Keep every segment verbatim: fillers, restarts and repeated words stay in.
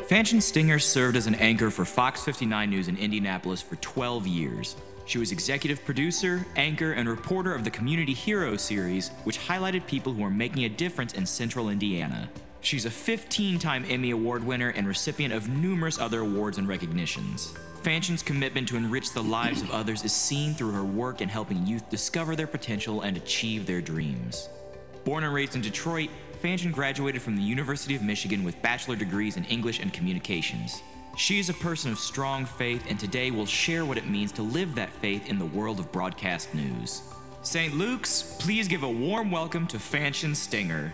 Fanchon Stinger served as an anchor for Fox fifty-nine News in Indianapolis for twelve years. She was executive producer, anchor, and reporter of the Community Hero series, which highlighted people who are making a difference in central Indiana. She's a fifteen-time Emmy Award winner and recipient of numerous other awards and recognitions. Fanchon's commitment to enrich the lives of others is seen through her work in helping youth discover their potential and achieve their dreams. Born and raised in Detroit, Fanchon graduated from the University of Michigan with bachelor degrees in English and Communications. She is a person of strong faith and today will share what it means to live that faith in the world of broadcast news. Saint Luke's, please give a warm welcome to Fanchon Stinger.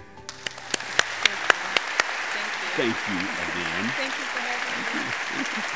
Thank you. Thank you again. Thank you for having me. Thank you.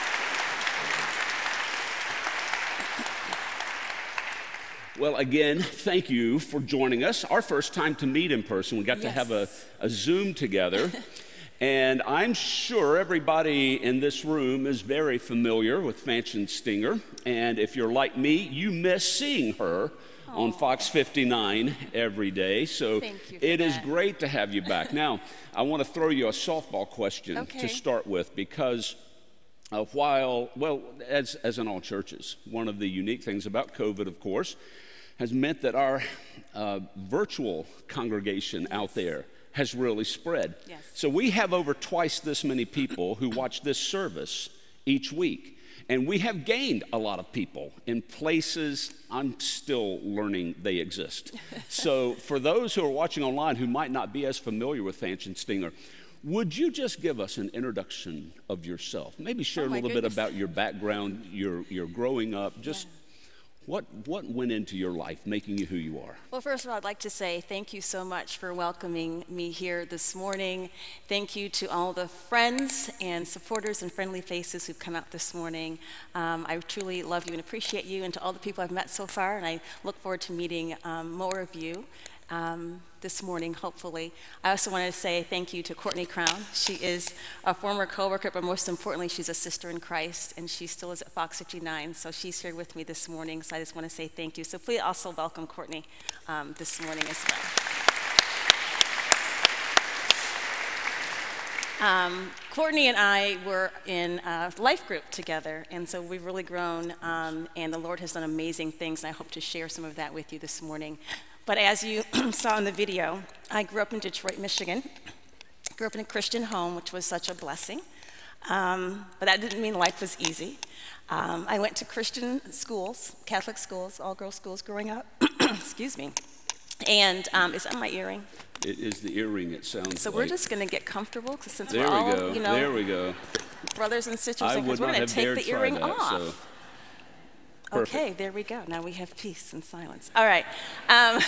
Well, again, thank you for joining us. Our first time to meet in person. We got Yes. to have a, a Zoom together. And I'm sure everybody in this room is very familiar with Fanchon Stinger. And if you're like me, you miss seeing her Aww. On Fox fifty-nine every day. So Thank you for it is that. great to have you back. Now, I want to throw you a softball question Okay. to start with because uh, while, well, as, as in all churches, one of the unique things about COVID, of course, has meant that our uh, virtual congregation out there has really spread. Yes. So we have over twice this many people who watch this service each week. And we have gained a lot of people in places I'm still learning they exist. So for those who are watching online who might not be as familiar with Fanchon Stinger, would you just give us an introduction of yourself? Maybe share Oh, a my little goodness. bit about your background, your, your growing up, just Yeah. What what went into your life, making you who you are? Well, first of all, I'd like to say thank you so much for welcoming me here this morning. Thank you to all the friends and supporters and friendly faces who've come out this morning. Um, I truly love you and appreciate you, and to all the people I've met so far, and I look forward to meeting um, more of you um, this morning, hopefully. I also wanted to say thank you to Courtney Crown. She is a former coworker, but most importantly, she's a sister in Christ, and she still is at Fox fifty-nine, so she's here with me this morning, so I just want to say thank you. So please also welcome Courtney um, this morning as well. Um, Courtney and I were in a life group together, and so we've really grown, um, and the Lord has done amazing things, and I hope to share some of that with you this morning. But as you saw in the video, I grew up in Detroit, Michigan. Grew up in a Christian home, which was such a blessing. Um, but that didn't mean life was easy. Um, I went to Christian schools, Catholic schools, all-girls schools growing up. Excuse me. And um, is that my earring? It is the earring, it sounds So like. we're just going to get comfortable, 'cause since There we're all, we go, you know, there we go. brothers and sisters, I and would we're not going have to take dared the try earring that, off. so. Perfect. Okay, there we go. Now we have peace and silence. All right. Um,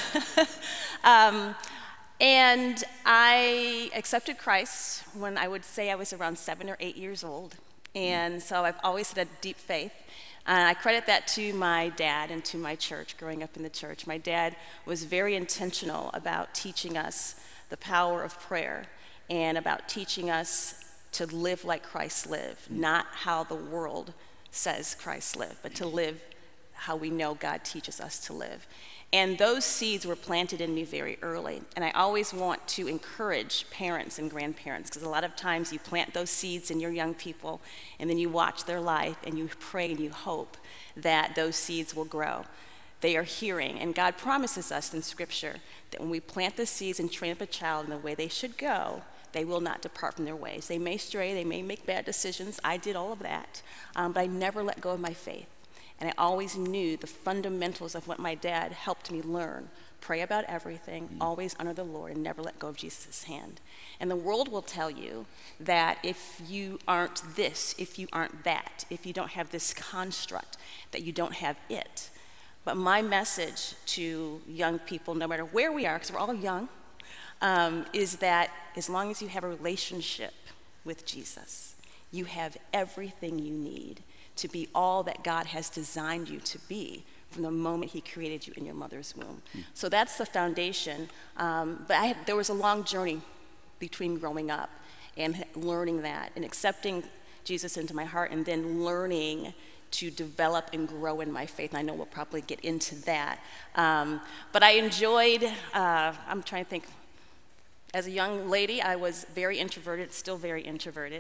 um, and I accepted Christ when I would say I was around seven or eight years old. And so I've always had a deep faith. And I credit that to my dad and to my church, growing up in the church. My dad was very intentional about teaching us the power of prayer and about teaching us to live like Christ lived, not how the world says Christ lived, but to live how we know God teaches us to live. And those seeds were planted in me very early. And I always want to encourage parents and grandparents, because a lot of times you plant those seeds in your young people, and then you watch their life, and you pray and you hope that those seeds will grow. They are hearing, and God promises us in Scripture that when we plant the seeds and train up a child in the way they should go, they will not depart from their ways. They may stray, they may make bad decisions. I did all of that, um, but I never let go of my faith. And I always knew the fundamentals of what my dad helped me learn. Pray about everything, always honor the Lord, and never let go of Jesus' hand. And the world will tell you that if you aren't this, if you aren't that, if you don't have this construct, that you don't have it. But my message to young people, no matter where we are, because we're all young, um, is that as long as you have a relationship with Jesus, you have everything you need to be all that God has designed you to be from the moment he created you in your mother's womb. Mm. So that's the foundation. Um, but I had, there was a long journey between growing up and learning that and accepting Jesus into my heart and then learning to develop and grow in my faith. And I know we'll probably get into that. Um, but I enjoyed, uh, I'm trying to think, as a young lady, I was very introverted, still very introverted.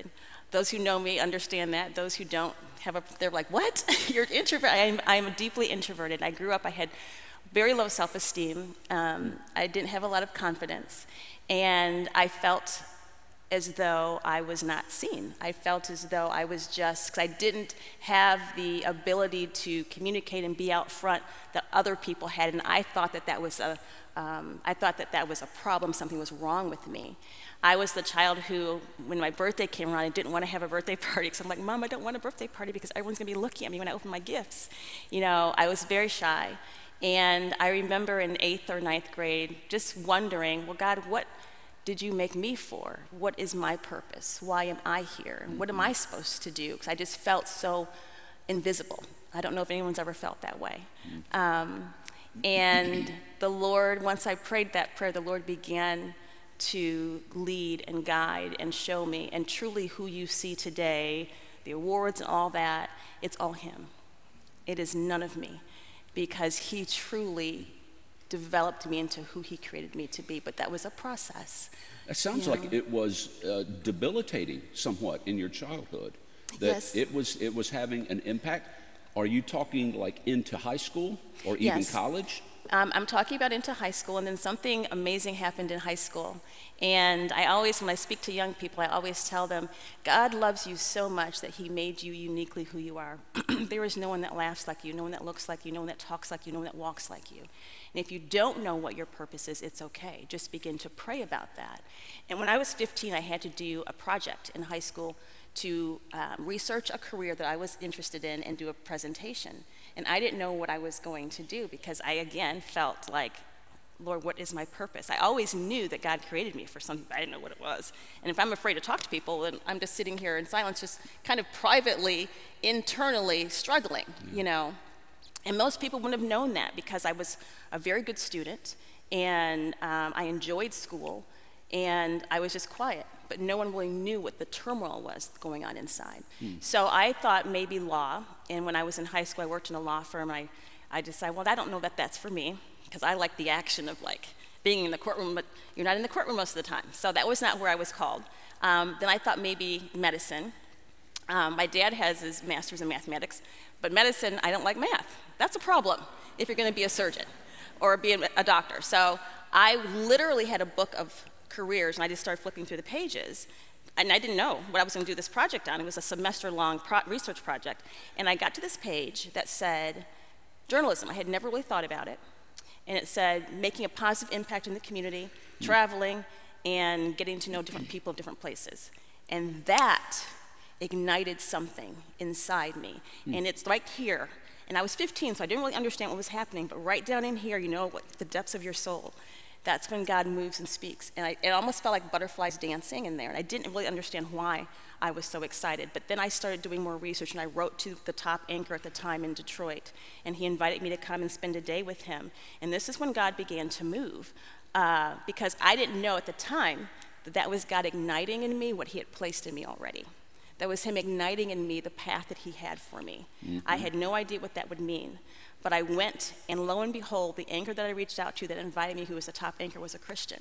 Those who know me understand that. Those who don't have a, they're like, what? You're an introvert. I'm, I'm deeply introverted. I grew up, I had very low self-esteem. Um, I didn't have a lot of confidence. And I felt as though I was not seen. I felt as though I was just, because I didn't have the ability to communicate and be out front that other people had, and I thought that that was a, um, I thought that that was a problem, something was wrong with me. I was the child who, when my birthday came around, I didn't want to have a birthday party, because I'm like, Mom, I don't want a birthday party because everyone's gonna be looking at me when I open my gifts. You know, I was very shy. And I remember in eighth or ninth grade just wondering, well, God, what did you make me for? What is my purpose? Why am I here? And what am I supposed to do? Because I just felt so invisible. I don't know if anyone's ever felt that way. Um, and the Lord, once I prayed that prayer, the Lord began to lead and guide and show me. And truly who you see today, the awards and all that, it's all Him. It is none of me, because He truly developed me into who He created me to be, but that was a process. It sounds you like know? it was uh, debilitating somewhat in your childhood, that Yes. it was it was having an impact. Are you talking like into high school or even Yes. college? Um, I'm talking about into high school, and then something amazing happened in high school. And I always, when I speak to young people, I always tell them, God loves you so much that He made you uniquely who you are. There is no one that laughs like you, no one that looks like you, no one that talks like you, no one that walks like you. And if you don't know what your purpose is, it's okay. Just begin to pray about that. And when I was fifteen, I had to do a project in high school to um, research a career that I was interested in and do a presentation. And I didn't know what I was going to do, because I, again, felt like, Lord, what is my purpose? I always knew that God created me for something, but I didn't know what it was. And if I'm afraid to talk to people, then I'm just sitting here in silence, just kind of privately, internally struggling, you know. And most people wouldn't have known that, because I was a very good student, and um, I enjoyed school, and I was just quiet. But no one really knew what the turmoil was going on inside. Mm. So I thought maybe law, and when I was in high school, I worked in a law firm. I, I decided, well, I don't know that that's for me, because I like the action of like being in the courtroom, but you're not in the courtroom most of the time. So that was not where I was called. Um, then I thought maybe medicine. Um, my dad has his master's in mathematics, but medicine, I don't like math. That's a problem if you're gonna be a surgeon or be a, a doctor. So I literally had a book of careers, and I just started flipping through the pages, and I didn't know what I was going to do this project on. It was a semester-long pro research project, and I got to this page that said journalism. I had never really thought about it, and it said making a positive impact in the community, traveling, and getting to know different people of different places. And that ignited something inside me, and it's right here. And I was fifteen, so I didn't really understand what was happening, but right down in here, you know, what the depths of your soul. That's when God moves and speaks. And I, it almost felt like butterflies dancing in there. And I didn't really understand why I was so excited. But then I started doing more research, and I wrote to the top anchor at the time in Detroit. And he invited me to come and spend a day with him. And this is when God began to move. Uh, because I didn't know at the time that that was God igniting in me what He had placed in me already. That was Him igniting in me the path that He had for me. Mm-hmm. I had no idea what that would mean. But I went, and lo and behold, the anchor that I reached out to that invited me, who was a top anchor, was a Christian.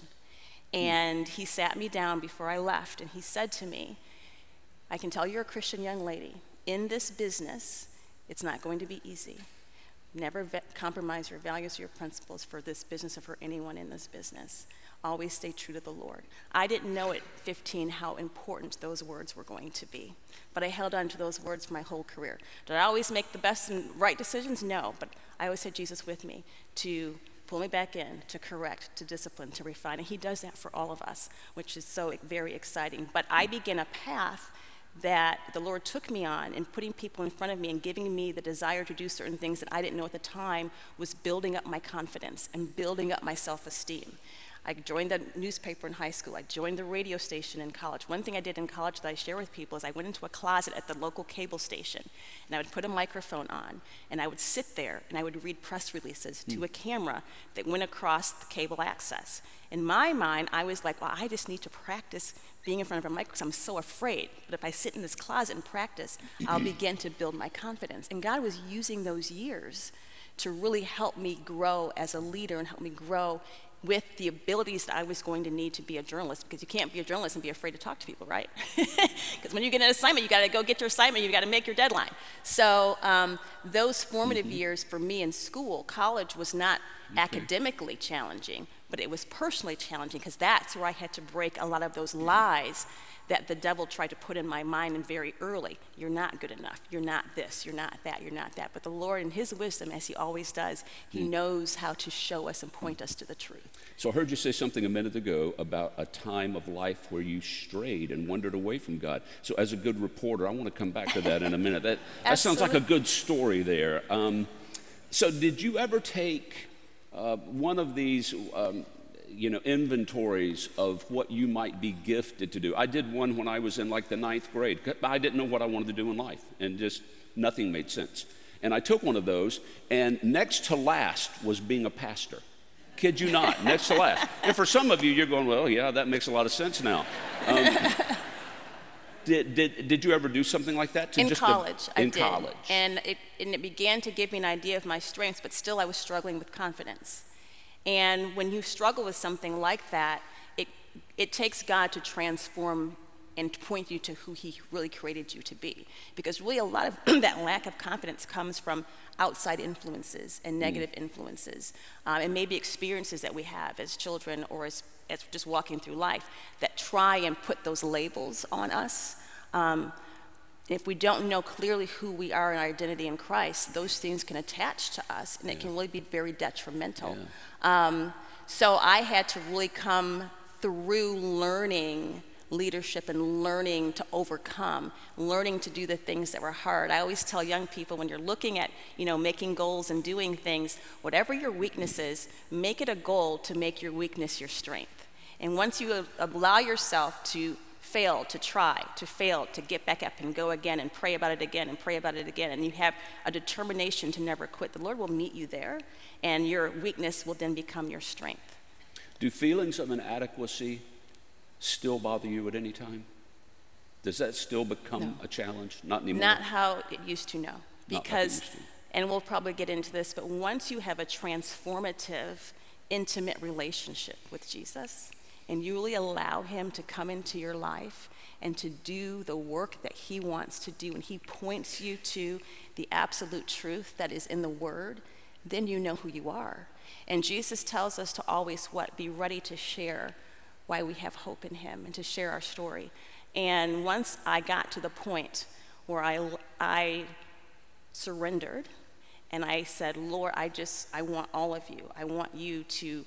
And he sat me down before I left, and he said to me, I can tell you're a Christian young lady. In this business, it's not going to be easy. Never ve- compromise your values or your principles for this business or for anyone in this business. Always stay true to the Lord. I didn't know at fifteen how important those words were going to be, but I held on to those words for my whole career. Did I always make the best and right decisions? No, but I always had Jesus with me to pull me back in, to correct, to discipline, to refine, and He does that for all of us, which is so very exciting. But I began a path that the Lord took me on, and putting people in front of me and giving me the desire to do certain things that I didn't know at the time was building up my confidence and building up my self-esteem. I joined the newspaper in high school. I joined the radio station in college. One thing I did in college that I share with people is I went into a closet at the local cable station, and I would put a microphone on, and I would sit there, and I would read press releases mm. to a camera that went across the cable access. In my mind, I was like, well, I just need to practice being in front of a microphone. I'm so afraid. But if I sit in this closet and practice, I'll begin to build my confidence. And God was using those years to really help me grow as a leader and help me grow with the abilities that I was going to need to be a journalist, because you can't be a journalist and be afraid to talk to people, right? Because when you get an assignment, you got to go get your assignment, you got to make your deadline. So um, those formative mm-hmm. years for me in school, college was not okay. academically challenging, but it was personally challenging, because that's where I had to break a lot of those lies that the devil tried to put in my mind and very early. You're not good enough. You're not this. You're not that. You're not that. But the Lord, in his wisdom, as he always does, he mm. knows how to show us and point us to the truth. So I heard you say something a minute ago about a time of life where you strayed and wandered away from God. So as a good reporter, I want to come back to that in a minute. That, that sounds like a good story there. Um, so did you ever take uh, one of these um, you know, inventories of what you might be gifted to do? I did one when I was in like the ninth grade. I didn't know what I wanted to do in life, and just nothing made sense. And I took one of those, and next to last was being a pastor. Kid you not, next to last. And for some of you, you're going, well, yeah, that makes a lot of sense now. Um, did, did, did you ever do something like that? To in just college, a, in I did. college. And it, and it began to give me an idea of my strengths, but still I was struggling with confidence. And when you struggle with something like that, it, it takes God to transform and point you to who he really created you to be. Because really a lot of that lack of confidence comes from outside influences and negative mm. influences, um, and maybe experiences that we have as children or as, as just walking through life that try and put those labels on us. Um, if we don't know clearly who we are in our identity in Christ, those things can attach to us, and yeah. it can really be very detrimental. Yeah. Um, so I had to really come through learning leadership and learning to overcome, learning to do the things that were hard. I always tell young people, when you're looking at, you know, making goals and doing things, whatever your weakness is, make it a goal to make your weakness your strength. And once you allow yourself to fail, to try, to fail, to get back up and go again and pray about it again and pray about it again, and you have a determination to never quit, the Lord will meet you there, and your weakness will then become your strength. Do feelings of inadequacy still bother you at any time? Does that still become no. a challenge? Not anymore? Not how it used to, no. Because, like to. and we'll probably get into this, but once you have a transformative, intimate relationship with Jesus, and you really allow him to come into your life and to do the work that he wants to do, and he points you to the absolute truth that is in the word, then you know who you are. And Jesus tells us to always what? Be ready to share why we have hope in him and to share our story. And once I got to the point where I, I surrendered and I said, Lord, I just, I want all of you. I want you to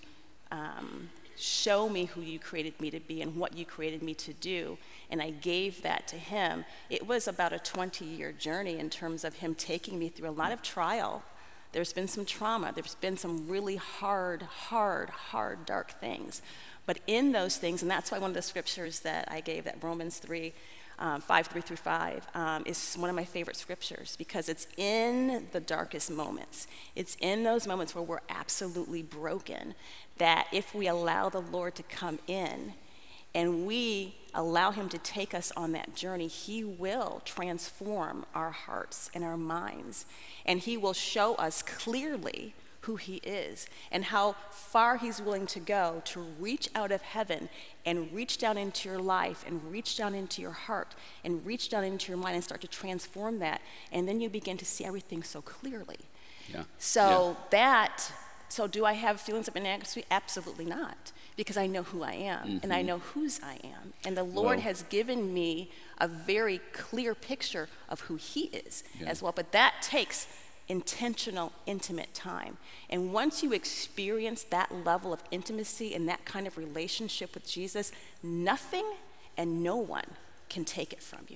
um, show me who you created me to be and what you created me to do. And I gave that to him. It was about a twenty-year journey in terms of him taking me through a lot of trial. There's been some trauma. There's been some really hard, hard, hard, dark things. But in those things, and that's why one of the scriptures that I gave, that Romans three, um, five, three through five, um, is one of my favorite scriptures, because it's in the darkest moments. It's in those moments where we're absolutely broken, that if we allow the Lord to come in and we allow him to take us on that journey, he will transform our hearts and our minds. And he will show us clearly who he is and how far he's willing to go to reach out of heaven and reach down into your life and reach down into your heart and reach down into your mind and start to transform that. And then you begin to see everything so clearly. Yeah. So yeah. that, so do I have feelings of inadequacy? Absolutely not, because I know who I am mm-hmm. and I know whose I am. And the Lord well, has given me a very clear picture of who he is yeah. as well. But that takes intentional, intimate time. And once you experience that level of intimacy and that kind of relationship with Jesus, nothing and no one can take it from you.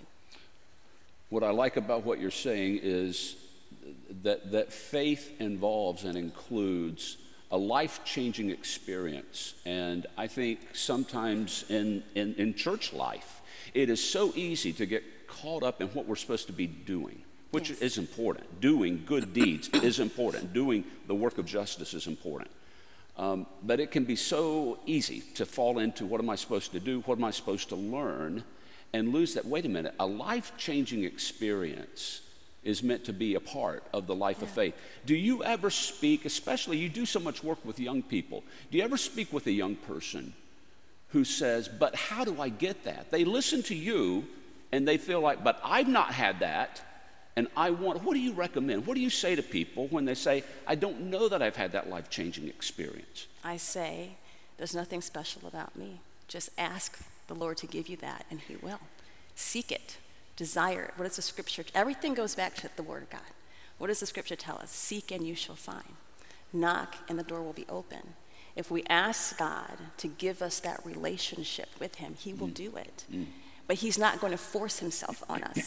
What I like about what you're saying is that, that faith involves and includes a life-changing experience. And I think sometimes in, in, in church life, it is so easy to get caught up in what we're supposed to be doing, which yes. is important. Doing good deeds is important. Doing the work of justice is important. Um, but it can be so easy to fall into, what am I supposed to do? What am I supposed to learn? And lose that. Wait a minute, a life-changing experience is meant to be a part of the life yeah. of faith. Do you ever speak, especially you do so much work with young people, do you ever speak with a young person who says, but how do I get that? They listen to you and they feel like, but I've not had that, and I want, what do you recommend? What do you say to people when they say, I don't know that I've had that life-changing experience? I say, there's nothing special about me. Just ask the Lord to give you that, and he will. Seek it. Desire it. What does the scripture, everything goes back to the word of God. What does the scripture tell us? Seek and you shall find. Knock and the door will be open. If we ask God to give us that relationship with him, he will mm. do it. Mm. But he's not going to force himself on us.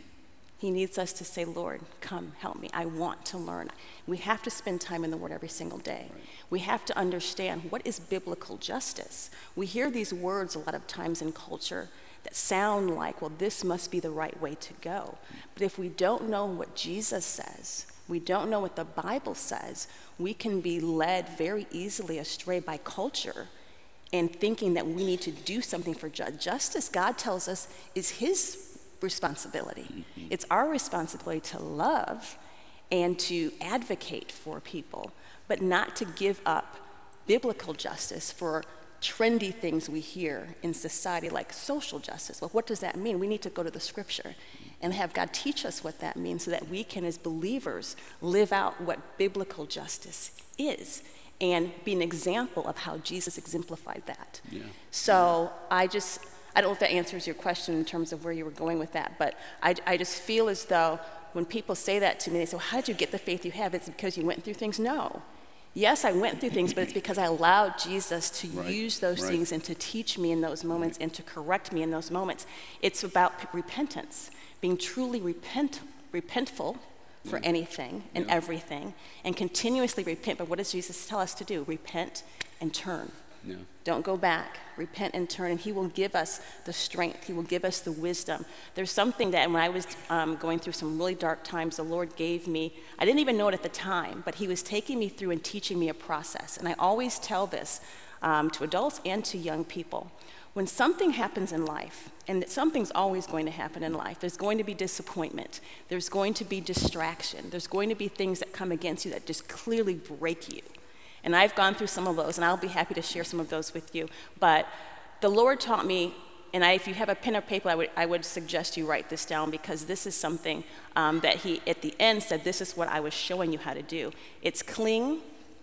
He needs us to say, Lord, come, help me. I want to learn. We have to spend time in the Word every single day. Right. We have to understand what is biblical justice. We hear these words a lot of times in culture that sound like, well, this must be the right way to go. But if we don't know what Jesus says, we don't know what the Bible says, we can be led very easily astray by culture and thinking that we need to do something for ju- justice. God tells us is his responsibility. Mm-hmm. It's our responsibility to love and to advocate for people, but not to give up biblical justice for trendy things we hear in society like social justice. Well, what does that mean? We need to go to the scripture and have God teach us what that means so that we can, as believers, live out what biblical justice is and be an example of how Jesus exemplified that. Yeah. So I just, I don't know if that answers your question in terms of where you were going with that, but I, I just feel as though when people say that to me, they say, well, how did you get the faith you have? It's because you went through things? No. Yes, I went through things, but it's because I allowed Jesus to right. use those right. things and to teach me in those moments and to correct me in those moments. It's about repentance, being truly repent, repentful for yeah. anything and yeah. everything, and continuously repent. But what does Jesus tell us to do? Repent and turn. Yeah. Don't go back. Repent and turn, and he will give us the strength. He will give us the wisdom. There's something that when I was um, going through some really dark times, the Lord gave me, I didn't even know it at the time, but he was taking me through and teaching me a process. And I always tell this um, to adults and to young people. When something happens in life, and something's always going to happen in life, there's going to be disappointment, there's going to be distraction, there's going to be things that come against you that just clearly break you. And I've gone through some of those, and I'll be happy to share some of those with you. But the Lord taught me, and I, if you have a pen or paper, I would, I would suggest you write this down, because this is something um, that he, at the end, said, this is what I was showing you how to do. It's cling,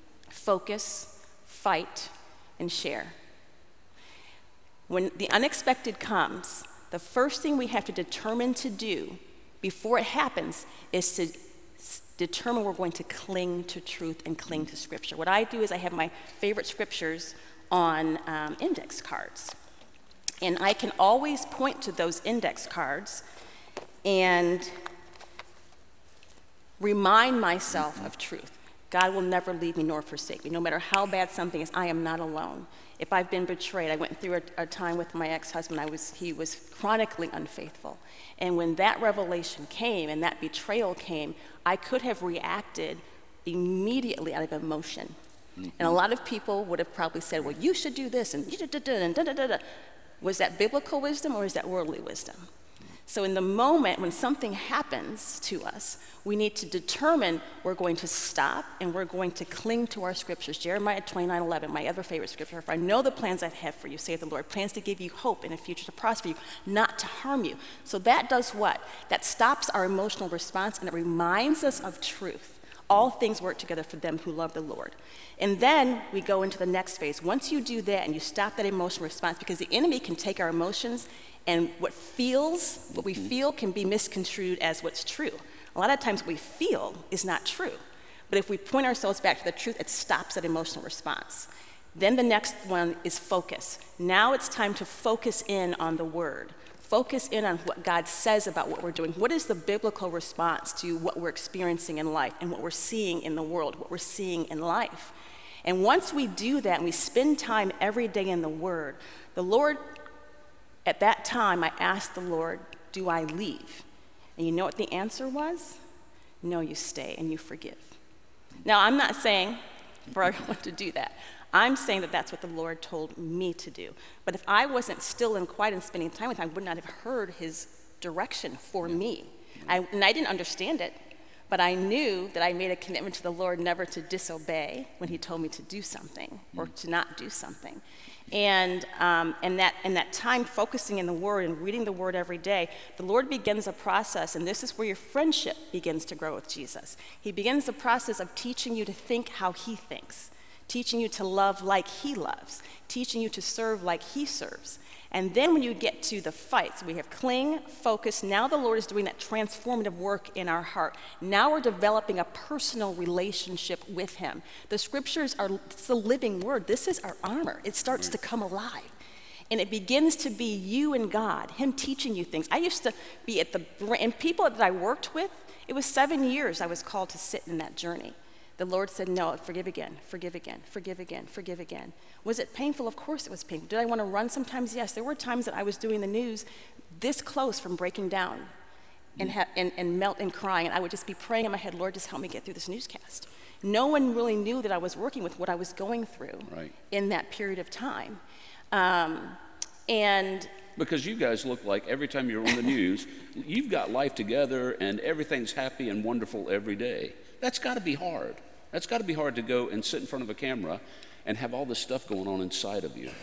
focus, fight, and share. When the unexpected comes, the first thing we have to determine to do before it happens is to determine we're going to cling to truth and cling to scripture. What I do is I have my favorite scriptures on um, index cards. And I can always point to those index cards and remind myself of truth. God will never leave me nor forsake me. No matter how bad something is, I am not alone. If I've been betrayed, I went through a, a time with my ex-husband, I was, he was chronically unfaithful. And when that revelation came and that betrayal came, I could have reacted immediately out of emotion. Mm-hmm. And a lot of people would have probably said, well, you should do this, and da-da-da-da-da-da-da. Was that biblical wisdom or is that worldly wisdom? So in the moment when something happens to us, we need to determine we're going to stop and we're going to cling to our scriptures. Jeremiah twenty-nine eleven, my other favorite scripture. For I know the plans I have for you, saith the Lord, plans to give you hope and a future to prosper you, not to harm you. So that does what? That stops our emotional response and it reminds us of truth. All things work together for them who love the Lord. And then we go into the next phase. Once you do that and you stop that emotional response, because the enemy can take our emotions and what feels, what we feel can be misconstrued as what's true. A lot of times what we feel is not true. But if we point ourselves back to the truth, it stops that emotional response. Then the next one is focus. Now it's time to focus in on the word. Focus in on what God says about what we're doing. What is the biblical response to what we're experiencing in life and what we're seeing in the world, what we're seeing in life? And once we do that and we spend time every day in the word, the Lord, at that time, I asked the Lord, do I leave? And you know what the answer was? No, you stay and you forgive. Now, I'm not saying for everyone to do that. I'm saying that that's what the Lord told me to do. But if I wasn't still and quiet and spending time with him, I would not have heard his direction for me. I, and I didn't understand it, but I knew that I made a commitment to the Lord never to disobey when he told me to do something or to not do something. And, um, and, that, and that time focusing in the Word and reading the Word every day, the Lord begins a process, and this is where your friendship begins to grow with Jesus. He begins the process of teaching you to think how he thinks, teaching you to love like he loves, teaching you to serve like he serves. And then when you get to the fights, we have cling, focus. Now the Lord is doing that transformative work in our heart. Now we're developing a personal relationship with him. The scriptures are it's the living word. This is our armor. It starts to come alive. And it begins to be you and God, him teaching you things. I used to be at the, and people that I worked with, it was seven years I was called to sit in that journey. The Lord said, no, forgive again, forgive again, forgive again, forgive again. Was it painful? Of course it was painful. Did I want to run sometimes? Yes. There were times that I was doing the news this close from breaking down and, ha- and, and melt and crying, and I would just be praying in my head, Lord, just help me get through this newscast. No one really knew that I was working with what I was going through right. in that period of time. Um, and Because you guys look like every time you're on the news, you've got life together and everything's happy and wonderful every day. That's got to be hard. That's got to be hard to go and sit in front of a camera and have all this stuff going on inside of you.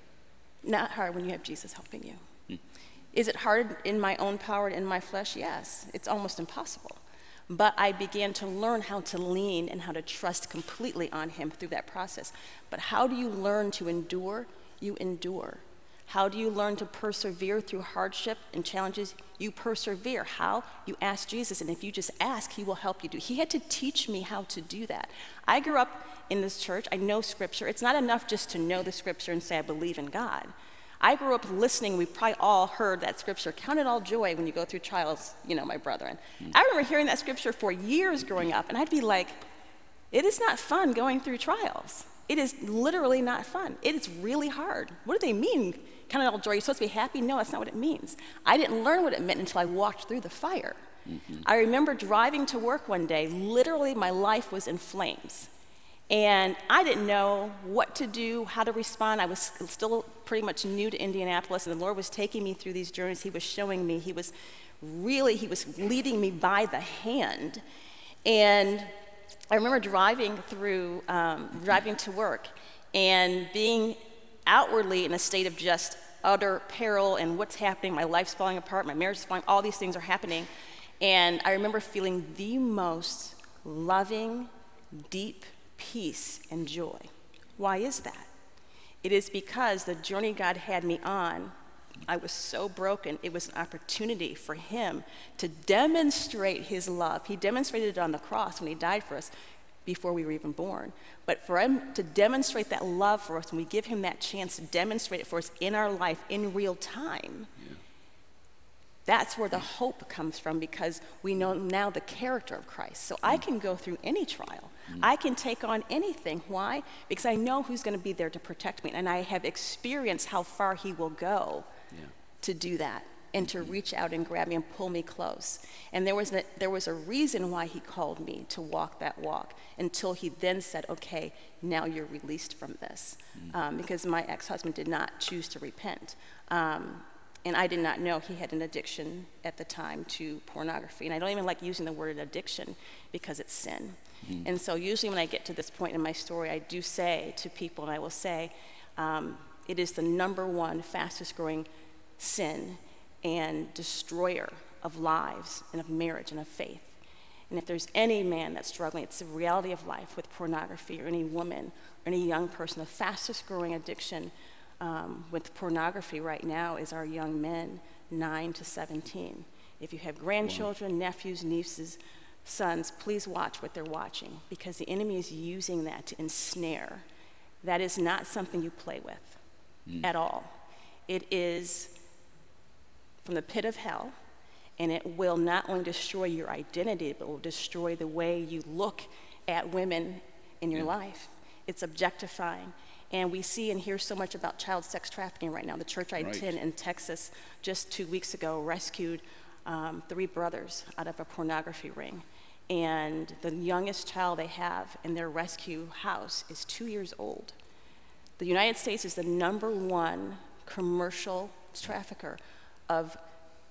Not hard when you have Jesus helping you. Hmm. Is it hard in my own power and in my flesh? Yes. It's almost impossible. But I began to learn how to lean and how to trust completely on him through that process. But how do you learn to endure? You endure. How do you learn to persevere through hardship and challenges? You persevere. How? You ask Jesus, and if you just ask, he will help you do. He had to teach me how to do that. I grew up in this church. I know Scripture. It's not enough just to know the Scripture and say, I believe in God. I grew up listening. We've probably all heard that Scripture, count it all joy when you go through trials, you know, my brethren. Mm. I remember hearing that Scripture for years growing up, and I'd be like, it is not fun going through trials. It is literally not fun. It is really hard. What do they mean? Count it all joy. You're supposed to be happy? No, that's not what it means. I didn't learn what it meant until I walked through the fire. Mm-hmm. I remember driving to work one day. Literally, my life was in flames. And I didn't know what to do, how to respond. I was still pretty much new to Indianapolis, and the Lord was taking me through these journeys. He was showing me. He was really, he was leading me by the hand. And I remember driving through, um, driving to work and being outwardly in a state of just utter peril and what's happening. My life's falling apart, my marriage is falling, all these things are happening. And I remember feeling the most loving, deep peace and joy. Why is that? It is because the journey God had me on, I was so broken, it was an opportunity for him to demonstrate his love. He demonstrated it on the cross when he died for us before we were even born. But for him to demonstrate that love for us, when we give him that chance to demonstrate it for us in our life in real time, yeah. That's where the hope comes from, because we know now the character of Christ. So I can go through any trial. Mm. I can take on anything. Why? Because I know who's going to be there to protect me, and I have experienced how far he will go yeah. to do that and to reach out and grab me and pull me close. And there was, a, there was a reason why he called me to walk that walk, until he then said, okay, now you're released from this. Mm. Um, because my ex-husband did not choose to repent. Um, and I did not know he had an addiction at the time to pornography. And I don't even like using the word addiction because it's sin. Mm. And so usually when I get to this point in my story, I do say to people, and I will say, um, it is the number one fastest growing sin and destroyer of lives and of marriage and of faith. And if there's any man that's struggling, it's the reality of life with pornography, or any woman or any young person. The fastest growing addiction um, with pornography right now is our young men, nine to seventeen. If you have grandchildren, wow. nephews, nieces, sons, please watch what they're watching, because the enemy is using that to ensnare. That is not something you play with mm. at all. It is from the pit of hell, and it will not only destroy your identity, but will destroy the way you look at women in your yeah. life. It's objectifying. And we see and hear so much about child sex trafficking right now. The church I right. attend in Texas just two weeks ago rescued um, three brothers out of a pornography ring. And the youngest child they have in their rescue house is two years old. The United States is the number one commercial trafficker of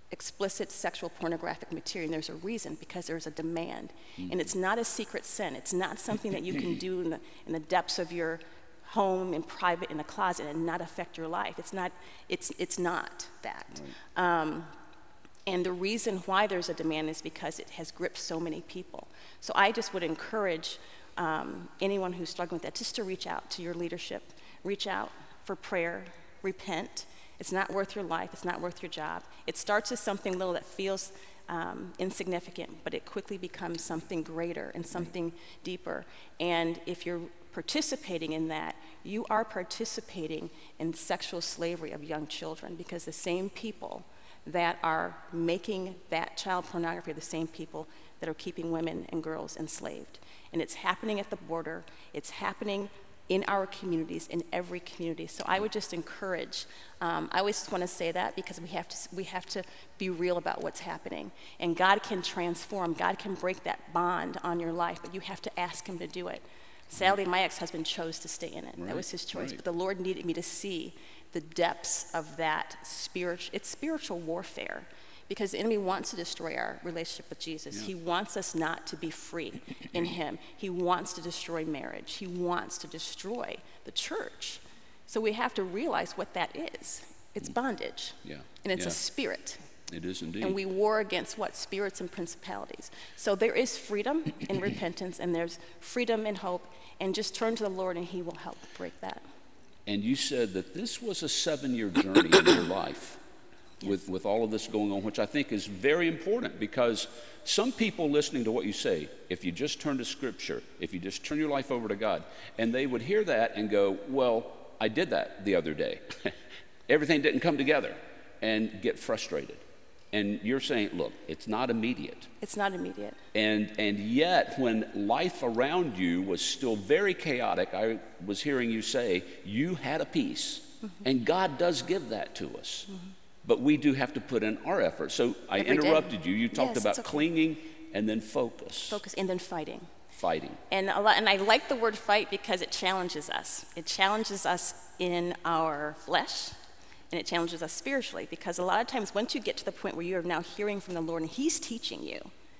explicit sexual pornographic material, and there's a reason, because there's a demand. Mm-hmm. And it's not a secret sin. It's not something that you can do in the, in the depths of your home, in private, in a closet, and not affect your life. It's not, it's, it's not that. Right. Um, and the reason why there's a demand is because it has gripped so many people. So I just would encourage um, anyone who's struggling with that just to reach out to your leadership, reach out for prayer, repent. It's not worth your life. It's not worth your job. It starts as something little that feels um, insignificant, but it quickly becomes something greater and something deeper. And if you're participating in that, you are participating in sexual slavery of young children, because the same people that are making that child pornography are the same people that are keeping women and girls enslaved. And it's happening at the border. It's happening in our communities, in every community. So I would just encourage, um, I always want to say that because we have to we have to be real about what's happening. And God can transform, God can break that bond on your life, but you have to ask him to do it. Sadly, my ex-husband chose to stay in it. Right, that was his choice. Right. But the Lord needed me to see the depths of that spirit. It's spiritual warfare, because the enemy wants to destroy our relationship with Jesus. Yeah. He wants us not to be free in him. He wants to destroy marriage. He wants to destroy the church. So we have to realize what that is. It's bondage. Yeah. And it's yeah. a spirit. It is indeed. And we war against what? Spirits and principalities. So there is freedom in repentance, and there's freedom in hope, and just turn to the Lord and he will help break that. And you said that this was a seven-year journey in your life. Yes. With, with all of this going on, which I think is very important, because some people listening to what you say, if you just turn to Scripture, if you just turn your life over to God, and they would hear that and go, well, I did that the other day. Everything didn't come together, and get frustrated. And you're saying, look, it's not immediate. It's not immediate. And, and yet, when life around you was still very chaotic, I was hearing you say, you had a peace. Mm-hmm. And God does give that to us. Mm-hmm. But we do have to put in our effort. So I Every interrupted day. you. You talked yes, about okay. clinging and then focus. Focus and then fighting. Fighting. And a lot, and I like the word fight because it challenges us. It challenges us in our flesh, and it challenges us spiritually, because a lot of times once you get to the point where you are now hearing from the Lord and he's teaching you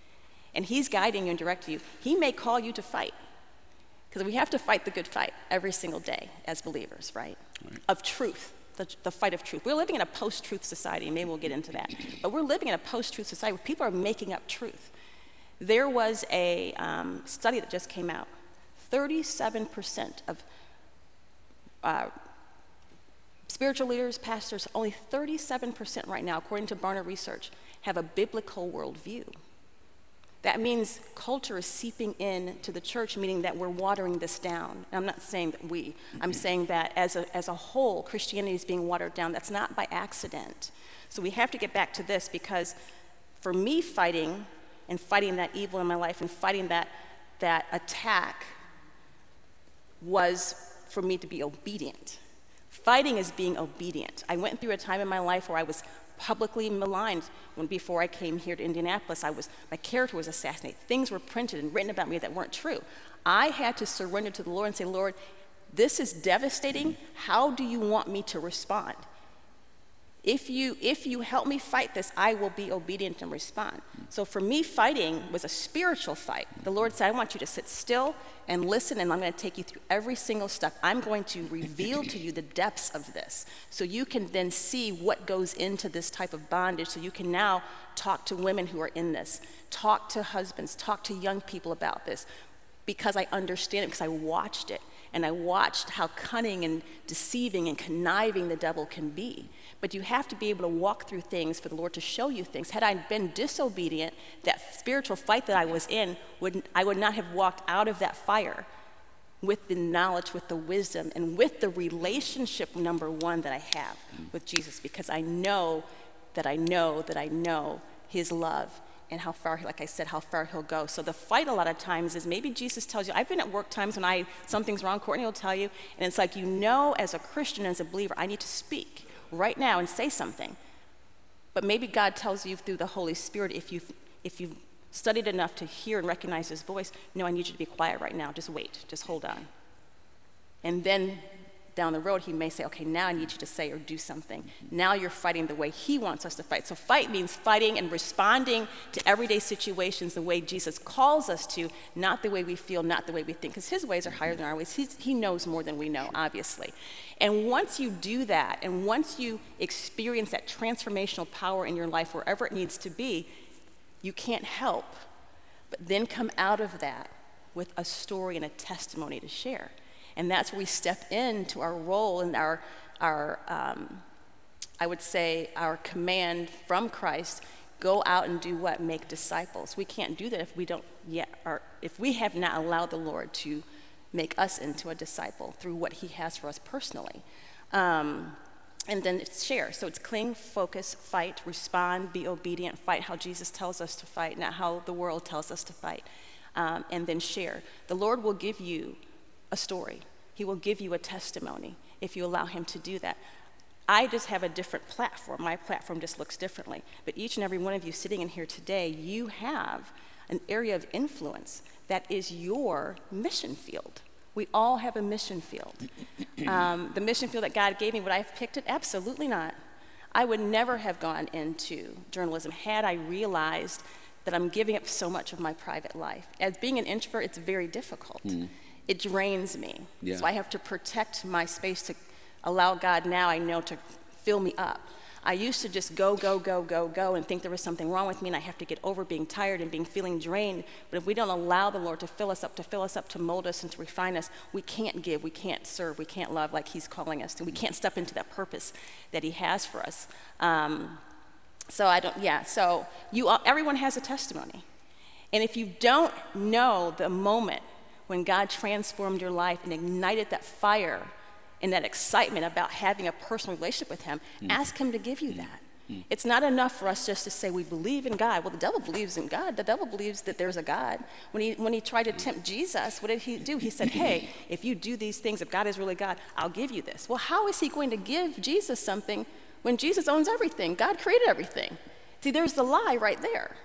and he's guiding you and directing you, he may call you to fight. Because we have to fight the good fight every single day as believers, right? right. Of truth. The, the fight of truth. We're living in a post-truth society, and maybe we'll get into that. But we're living in a post-truth society where people are making up truth. There was a um, study that just came out. thirty-seven percent of uh, spiritual leaders, pastors, only thirty-seven percent right now, according to Barna Research, have a biblical worldview. That means culture is seeping in to the church, meaning that we're watering this down. And I'm not saying that we, I'm saying that as a, as a whole, Christianity is being watered down. That's not by accident. So we have to get back to this, because for me, fighting and fighting that evil in my life and fighting that, that attack was for me to be obedient. Fighting is being obedient. I went through a time in my life where I was publicly maligned. When before I came here to Indianapolis, I was my character was assassinated. Things were printed and written about me that weren't true. I had to surrender to the Lord and say, Lord, this is devastating. How do you want me to respond? If you if you help me fight this, I will be obedient and respond. So for me, fighting was a spiritual fight. The Lord said, I want you to sit still and listen, and I'm going to take you through every single step. I'm going to reveal to you the depths of this, so you can then see what goes into this type of bondage, so you can now talk to women who are in this, talk to husbands, talk to young people about this, because I understand it, because I watched it. And I watched how cunning and deceiving and conniving the devil can be. But you have to be able to walk through things for the Lord to show you things. Had I been disobedient, that spiritual fight that I was in, would, I would not have walked out of that fire with the knowledge, with the wisdom, and with the relationship, number one, that I have with Jesus. Because I know that I know that I know his love. And how far, like I said, how far he'll go. So the fight a lot of times is maybe Jesus tells you, I've been at work times when I something's wrong, Courtney will tell you, and it's like, you know, as a Christian, as a believer, I need to speak right now and say something. But maybe God tells you through the Holy Spirit, if you've, if you've studied enough to hear and recognize his voice, no, I need you to be quiet right now. Just wait, just hold on. And then down the road, he may say, okay, now I need you to say or do something. Now you're fighting the way he wants us to fight. So fight means fighting and responding to everyday situations the way Jesus calls us to, not the way we feel, not the way we think, because his ways are higher than our ways. He's, he knows more than we know, obviously. And once you do that, and once you experience that transformational power in your life, wherever it needs to be, you can't help but then come out of that with a story and a testimony to share. And that's where we step into our role and our, our um, I would say, our command from Christ, go out and do what? Make disciples. We can't do that if we don't yet, or if we have not allowed the Lord to make us into a disciple through what he has for us personally. Um, and then it's share. So it's cling, focus, fight, respond, be obedient, fight how Jesus tells us to fight, not how the world tells us to fight. Um, and then share. The Lord will give you a story. He will give you a testimony if you allow him to do that. I just have a different platform. My platform just looks differently. But each and every one of you sitting in here today, you have an area of influence that is your mission field. We all have a mission field. Um, the mission field that God gave me, would I have picked it? Absolutely not. I would never have gone into journalism had I realized that I'm giving up so much of my private life. As being an introvert, it's very difficult. Mm. It drains me. Yeah. So I have to protect my space to allow God now, I know, to fill me up. I used to just go, go, go, go, go, and think there was something wrong with me, and I have to get over being tired and being feeling drained. But if we don't allow the Lord to fill us up, to fill us up, to mold us and to refine us, we can't give, we can't serve, we can't love like he's calling us to. We can't step into that purpose that he has for us. Um, so I don't, yeah, so you, all, everyone has a testimony. And if you don't know the moment when God transformed your life and ignited that fire and that excitement about having a personal relationship with him, mm. ask him to give you that. Mm. It's not enough for us just to say we believe in God. Well, the devil believes in God. The devil believes that there's a God. When he, when he tried to tempt Jesus, what did he do? He said, hey, if you do these things, if God is really God, I'll give you this. Well, how is he going to give Jesus something when Jesus owns everything? God created everything. See, there's the lie right there.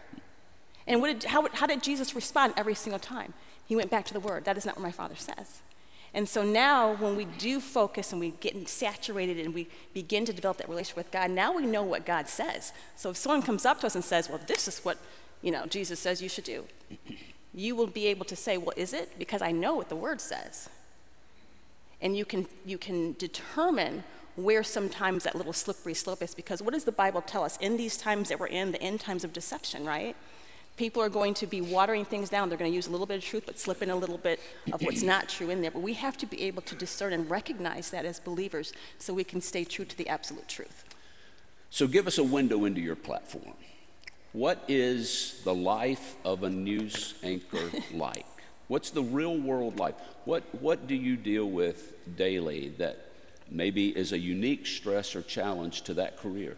And what did, how, how did Jesus respond every single time? He went back to the word. That is not what my Father says. And so now when we do focus and we get saturated and we begin to develop that relationship with God, now we know what God says. So if someone comes up to us and says, well, this is what, you know, Jesus says you should do, you will be able to say, well, is it? Because I know what the word says. And you can, you can determine where sometimes that little slippery slope is, because what does the Bible tell us? In these times that we're in, the end times of deception, right? People are going to be watering things down. They're going to use a little bit of truth, but slip in a little bit of what's not true in there. But we have to be able to discern and recognize that as believers so we can stay true to the absolute truth. So give us a window into your platform. What is the life of a news anchor like? What's the real world life? What, what do you deal with daily that maybe is a unique stress or challenge to that career?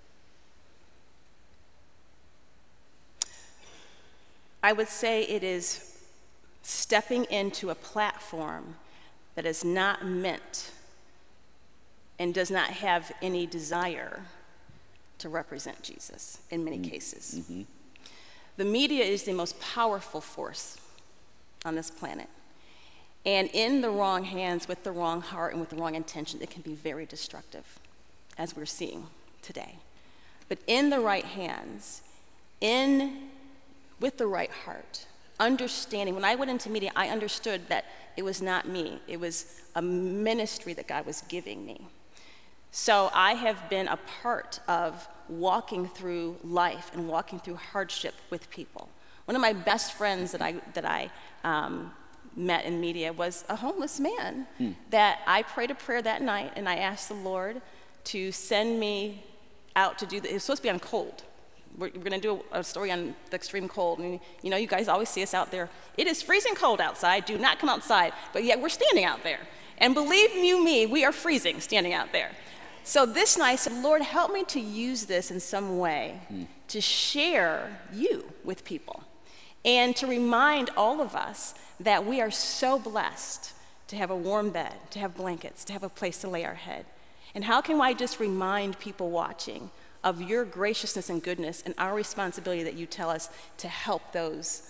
I would say it is stepping into a platform that is not meant and does not have any desire to represent Jesus in many mm-hmm. cases. Mm-hmm. The media is the most powerful force on this planet. And in the wrong hands, with the wrong heart, and with the wrong intention, it can be very destructive, as we're seeing today. But in the right hands, in with the right heart, understanding. When I went into media, I understood that it was not me. It was a ministry that God was giving me. So I have been a part of walking through life and walking through hardship with people. One of my best friends that I that I um, met in media was a homeless man hmm. that I prayed a prayer that night, and I asked the Lord to send me out to do the, it was supposed to be on cold. We're, we're going to do a, a story on the extreme cold. And, you know, you guys always see us out there. It is freezing cold outside. Do not come outside. But yet we're standing out there. And believe you me, we are freezing standing out there. So this night I said, Lord, help me to use this in some way mm. to share you with people. And to remind all of us that we are so blessed to have a warm bed, to have blankets, to have a place to lay our head. And how can I just remind people watching of your graciousness and goodness and our responsibility that you tell us to help those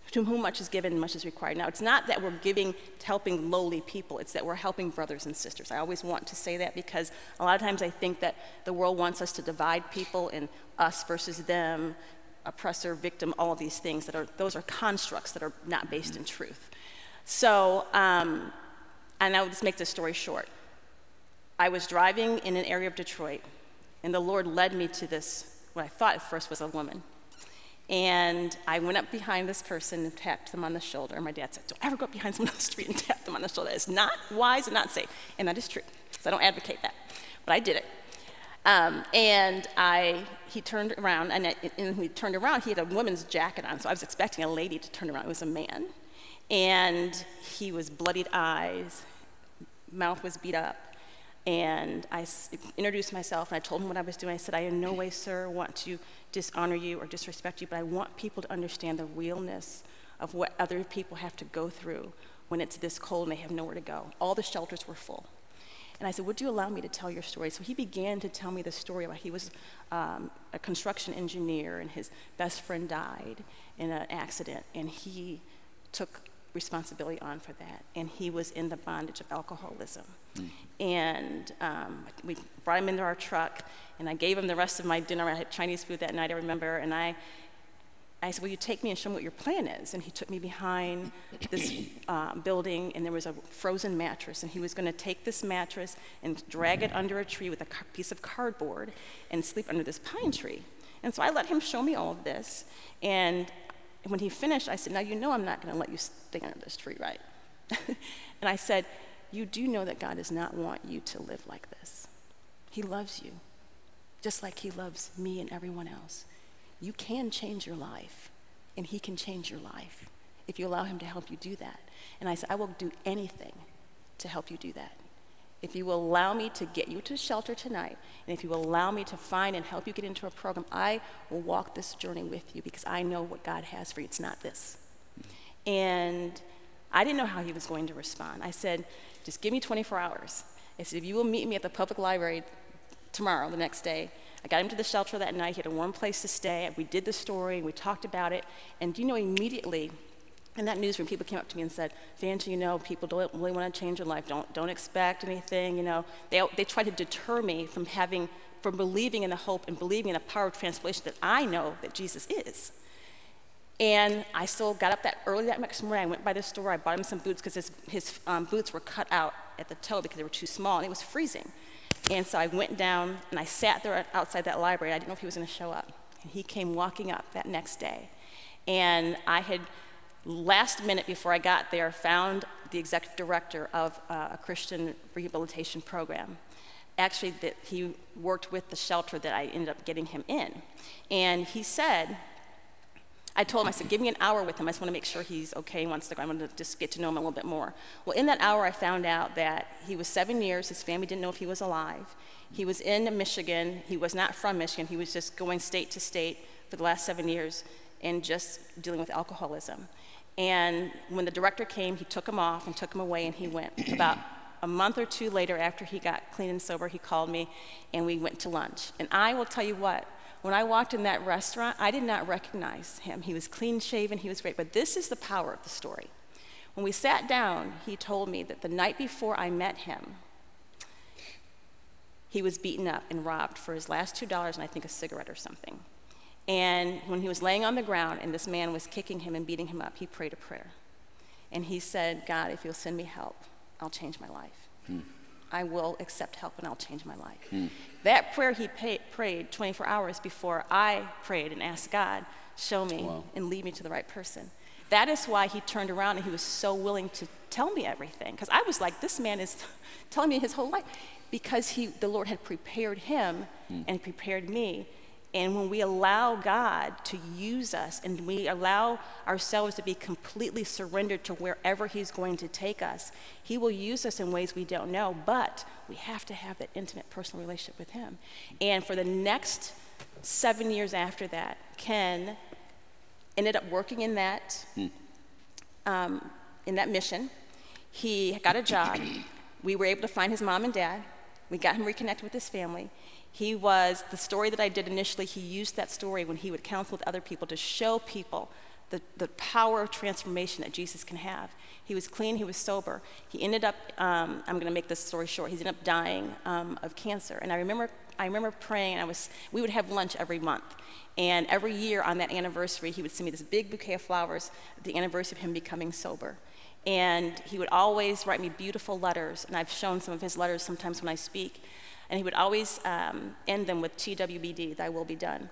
To whom much is given, much is required. Now, it's not that we're giving, helping lowly people. It's that we're helping brothers and sisters. I always want to say that because a lot of times I think that the world wants us to divide people in us versus them, oppressor, victim, all of these things that are, those are constructs that are not based in truth. So, um, and I'll just make this story short. I was driving in an area of Detroit, and the Lord led me to this, what I thought at first was a woman. And I went up behind this person and tapped them on the shoulder. My dad said, don't ever go up behind someone on the street and tap them on the shoulder. It's not wise and not safe. And that is true. So I don't advocate that. But I did it. Um, and I, he turned around, and, it, and when he turned around, he had a woman's jacket on. So I was expecting a lady to turn around. It was a man. And he was bloodied eyes, mouth was beat up. And I s- introduced myself, and I told him what I was doing. I said, I in no way, sir, want to dishonor you or disrespect you, but I want people to understand the realness of what other people have to go through when it's this cold and they have nowhere to go. All the shelters were full. And I said, would you allow me to tell your story? So he began to tell me the story about he was um, a construction engineer, and his best friend died in an accident, and he took responsibility on for that, and he was in the bondage of alcoholism. Mm. And um, we brought him into our truck, and I gave him the rest of my dinner. I had Chinese food that night, I remember, and I, I said, will you take me and show me what your plan is? And he took me behind this uh, building, and there was a frozen mattress, and he was going to take this mattress and drag it under a tree with a car- piece of cardboard and sleep under this pine tree. And so I let him show me all of this, and when he finished, I said, now you know I'm not going to let you stay under this tree, right? And I said, you do know that God does not want you to live like this. He loves you, just like he loves me and everyone else. You can change your life, and he can change your life if you allow him to help you do that. And I said, I will do anything to help you do that. If you will allow me to get you to a shelter tonight, and if you will allow me to find and help you get into a program, I will walk this journey with you because I know what God has for you. It's not this. And I didn't know how he was going to respond. I said, just give me twenty-four hours. I said, if you will meet me at the public library tomorrow, the next day. I got him to the shelter that night. He had a warm place to stay. We did the story. We talked about it. And you know, immediately, in that newsroom, people came up to me and said, Vanja, you know, people don't really want to change their life. Don't, don't expect anything, you know. They, they tried to deter me from having, from believing in the hope and believing in the power of transformation that I know that Jesus is. And I still got up that early that next morning. I went by the store. I bought him some boots because his, his um, boots were cut out at the toe because they were too small, and it was freezing. And so I went down, and I sat there outside that library. I didn't know if he was going to show up. And he came walking up that next day. And I had, last minute before I got there, found the executive director of uh, a Christian rehabilitation program. Actually, that he worked with the shelter that I ended up getting him in. And he said, I told him, I said, give me an hour with him. I just want to make sure he's okay, he wants to go. I want to just get to know him a little bit more. Well, in that hour, I found out that he was seven years. His family didn't know if he was alive. He was in Michigan. He was not from Michigan. He was just going state to state for the last seven years and just dealing with alcoholism. And when the director came, he took him off and took him away, and he went. About a month or two later, after he got clean and sober, he called me, and we went to lunch. And I will tell you what, when I walked in that restaurant, I did not recognize him. He was clean-shaven, he was great, but this is the power of the story. When we sat down, he told me that the night before I met him, he was beaten up and robbed for his last two dollars and I think a cigarette or something. And when he was laying on the ground and this man was kicking him and beating him up, he prayed a prayer. And he said, God, if you'll send me help, I'll change my life. Hmm. I will accept help and I'll change my life. Hmm. That prayer he pay, prayed twenty-four hours before I prayed and asked God, show me wow. and lead me to the right person. That is why he turned around and he was so willing to tell me everything. Because I was like, this man is telling me his whole life. Because he, the Lord had prepared him hmm. and prepared me. And when we allow God to use us and we allow ourselves to be completely surrendered to wherever he's going to take us, he will use us in ways we don't know, but we have to have that intimate personal relationship with him. And for the next seven years after that, Ken ended up working in that, hmm. um, in that mission. He got a job. We were able to find his mom and dad. We got him reconnected with his family. He was, the story that I did initially, he used that story when he would counsel with other people to show people the, the power of transformation that Jesus can have. He was clean, he was sober. He ended up, um, I'm gonna make this story short, he ended up dying um, of cancer. And I remember, I remember praying, I was, we would have lunch every month. And every year on that anniversary, he would send me this big bouquet of flowers at the anniversary of him becoming sober. And he would always write me beautiful letters, and I've shown some of his letters sometimes when I speak. And he would always um, end them with T W B D, thy will be done.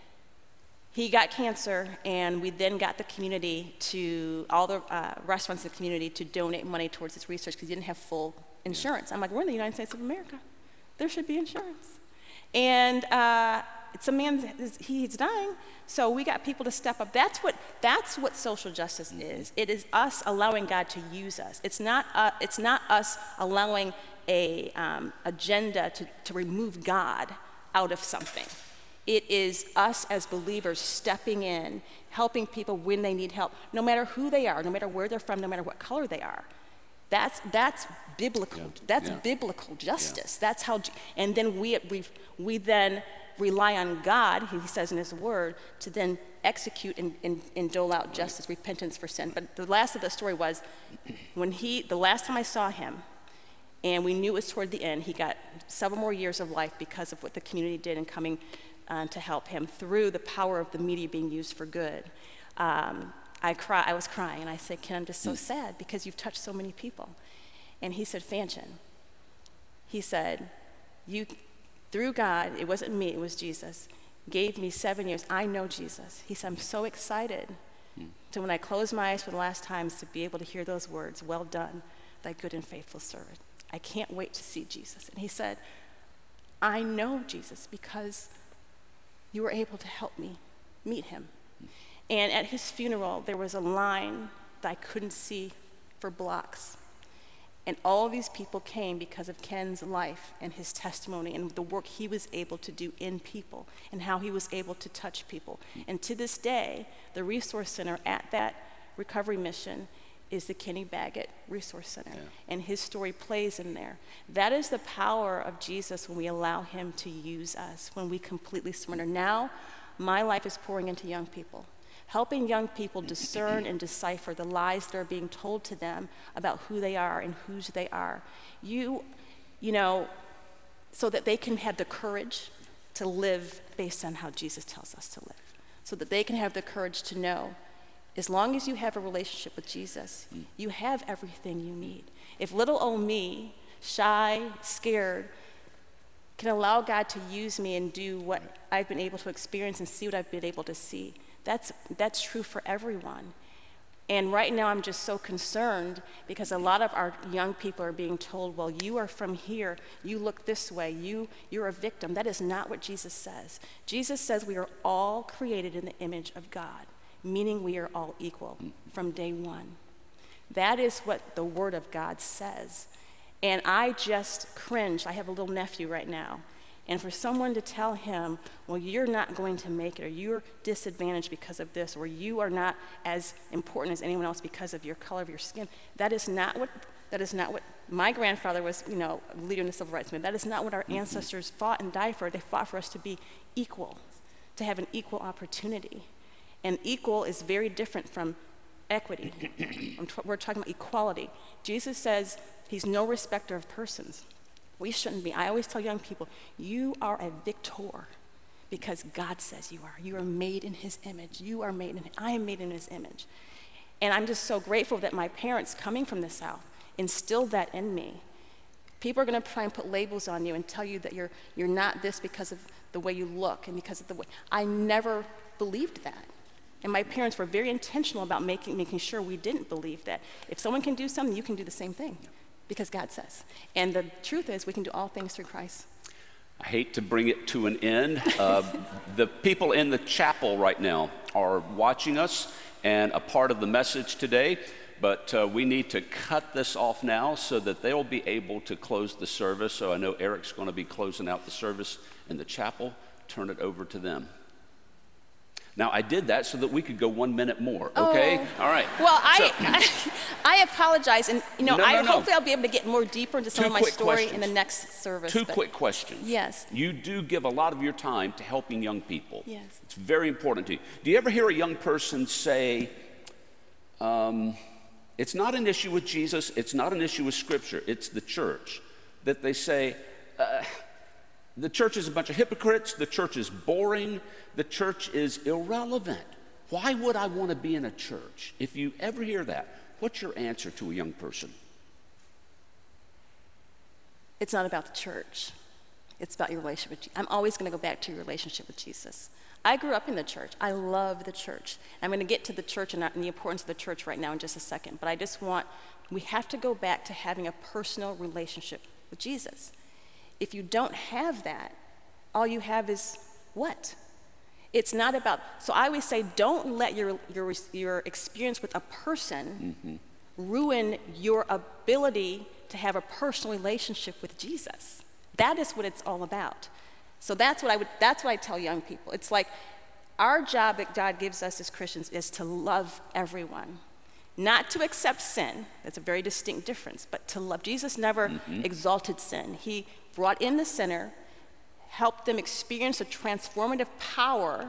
He got cancer, and we then got the community to, all the uh, restaurants in the community to donate money towards his research because he didn't have full insurance. I'm like, we're in the United States of America. There should be insurance. And uh, it's a man, he's dying, so we got people to step up. That's what, that's what social justice is. It is us allowing God to use us. It's not, uh, it's not us allowing a um, agenda to, to remove God out of something. It is us as believers stepping in, helping people when they need help, no matter who they are, no matter where they're from, no matter what color they are. That's, that's biblical, yeah. that's yeah. biblical justice. Yeah. That's how, and then we, we, we then rely on God, he says in his word, to then execute and, and, and dole out justice, right. repentance for sin. But the last of the story was, when he, the last time I saw him, and we knew it was toward the end, he got several more years of life because of what the community did in coming uh, to help him through the power of the media being used for good. Um, I, cry, I was crying, and I said, Ken, I'm just so sad because you've touched so many people. And he said, Fanchen, he said, you, through God, it wasn't me, it was Jesus, gave me seven years. I know Jesus. He said, I'm so excited mm. to when I close my eyes for the last times to be able to hear those words, well done, thy good and faithful servant. I can't wait to see Jesus. And he said, I know Jesus because you were able to help me meet him. Mm. And at his funeral, there was a line that I couldn't see for blocks. And all of these people came because of Ken's life and his testimony and the work he was able to do in people and how he was able to touch people. And to this day, the Resource Center at that recovery mission is the Kenny Baggett Resource Center. Yeah. And his story plays in there. That is the power of Jesus when we allow him to use us, when we completely surrender. Now, my life is pouring into young people, helping young people discern and decipher the lies that are being told to them about who they are and whose they are. You, you know, so that they can have the courage to live based on how Jesus tells us to live. So that they can have the courage to know, as long as you have a relationship with Jesus, mm. you have everything you need. If little old me, shy, scared, can allow God to use me and do what I've been able to experience and see what I've been able to see, That's, that's true for everyone. And right now I'm just so concerned because a lot of our young people are being told, well, you are from here, you look this way, you, you're a victim. That is not what Jesus says. Jesus says we are all created in the image of God, meaning we are all equal from day one. That is what the Word of God says. And I just cringe. I have a little nephew right now. And for someone to tell him, well, you're not going to make it, or you're disadvantaged because of this, or you are not as important as anyone else because of your color of your skin, that is not what, that is not what, my grandfather was, you know, leader in the civil rights movement. That is not what our mm-hmm. ancestors fought and died for. They fought for us to be equal, to have an equal opportunity. And equal is very different from equity. We're talking about equality. Jesus says he's no respecter of persons. We shouldn't be. I always tell young people, you are a victor because God says you are. You are made in his image. You are made in, I am made in his image. And I'm just so grateful that my parents, coming from the South, instilled that in me. People are going to try and put labels on you and tell you that you're, you're not this because of the way you look and because of the way. I never believed that. And my parents were very intentional about making, making sure we didn't believe that. If someone can do something, you can do the same thing. Because God says. And the truth is, we can do all things through Christ. I hate to bring it to an end. Uh, the people in the chapel right now are watching us and a part of the message today, but uh, we need to cut this off now so that they'll be able to close the service. So I know Eric's going to be closing out the service in the chapel. Turn it over to them. Now, I did that so that we could go one minute more, okay? Oh. All right. Well, I, So- I, I apologize, and you know, No, no, I no. hopefully I'll be able to get more deeper into some Two of my quick story questions. in the next service. Two but- quick questions. Yes. You do give a lot of your time to helping young people. Yes. It's very important to you. Do you ever hear a young person say, um, it's not an issue with Jesus, it's not an issue with Scripture, it's the church, that they say, uh, the church is a bunch of hypocrites, the church is boring, the church is irrelevant. Why would I want to be in a church? If you ever hear that, what's your answer to a young person? It's not about the church. It's about your relationship with Jesus. I'm always going to go back to your relationship with Jesus. I grew up in the church. I love the church. I'm going to get to the church and the importance of the church right now in just a second. But I just want, we have to go back to having a personal relationship with Jesus. If you don't have that, all you have is what? It's not about, so I always say, don't let your, your, your experience with a person mm-hmm. ruin your ability to have a personal relationship with Jesus. That is what it's all about. So that's what I would, that's what I tell young people. It's like our job that God gives us as Christians is to love everyone. Not to accept sin, that's a very distinct difference, but to love. Jesus never mm-hmm. exalted sin. He brought in the sinner, helped them experience the transformative power